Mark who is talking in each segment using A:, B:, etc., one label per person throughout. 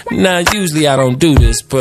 A: Now, usually I don't do this, but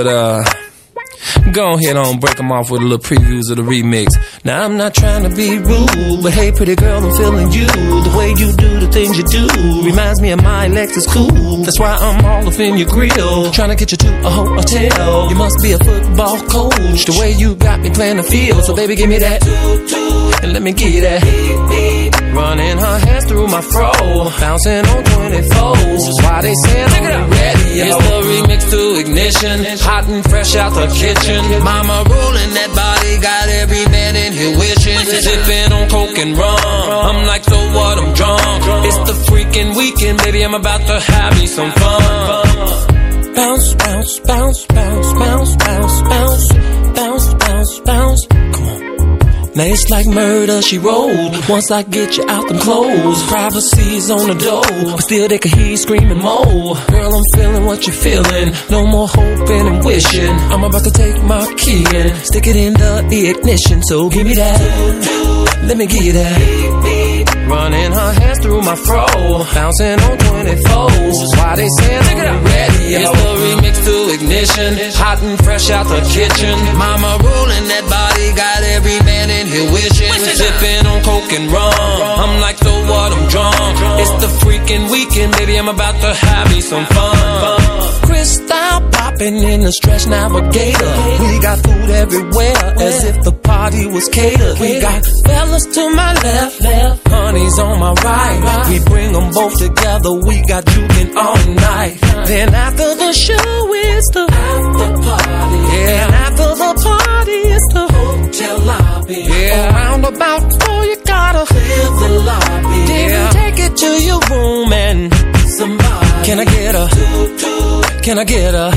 A: go ahead on, break them off with a little previews of the remix. Now, I'm not trying to be rude, but hey, pretty girl, I'm feeling you. The way you do the things you do reminds me of my Lexus cool. That's why I'm all up in your grill, trying to get you to a hotel. You must be a football coach, the way you got me playing the field. So baby, give me that, and let me give you that. Running her hands through my fro, bouncing on 24s. Why they saying I'm ready? It's the remix to Ignition, hot and fresh out the kitchen. Mama rolling that body, got every man in here wishing. Sipping on coke and rum, I'm like, so what, I'm drunk. It's the freaking weekend, baby, I'm about to have me some fun. Bounce, bounce, bounce, bounce, bounce, bounce, bounce, bounce, bounce, bounce. Come on. Now it's like murder, she rolled. Once I get you out them clothes, privacy's on the door, but still they can hear you screaming more. Girl, I'm feeling what you're feeling, no more hoping and wishing. I'm about to take my key and stick it in the ignition. So give me that, let me give you that. Running her hands through my fro, bouncing on 24s. Why they saying I'm ready? It's the remix to Ignition, hot and fresh out the kitchen. Mama rolling that body, got every man in here wishing. Sipping on coke and rum, I'm like, so what, I'm drunk. It's the freaking weekend, baby, I'm about to have me some fun. Crystal popping in the Stretch Navigator. We got food everywhere, as if the party was catered. We got fellas to my left, honey's on my right. We bring them both together, we got juking all night. Then after the show is the after party. Yeah, and after the party is the hotel lobby. Yeah, around about 4 you gotta clear the lobby. Then take it to your room and somebody. Can I get a can I get a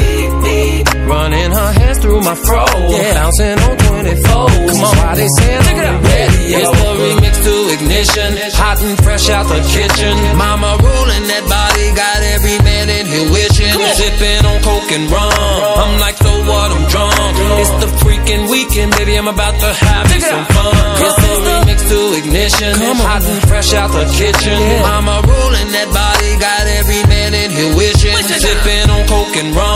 A: running her hands through my fro, bouncing on 24. Come on, why they saying I'm ready? It's the remix to Ignition, hot and fresh out the kitchen. Mama rolling that body, got every man in here wishing. Sipping on coke and rum, I'm like, so what, I'm drunk. It's the freaking weekend, baby, I'm about to have me some fun. It's the remix to Ignition, hot and fresh out the kitchen. Mama rolling that body, got every man in here wishing. Sipping on coke and rum,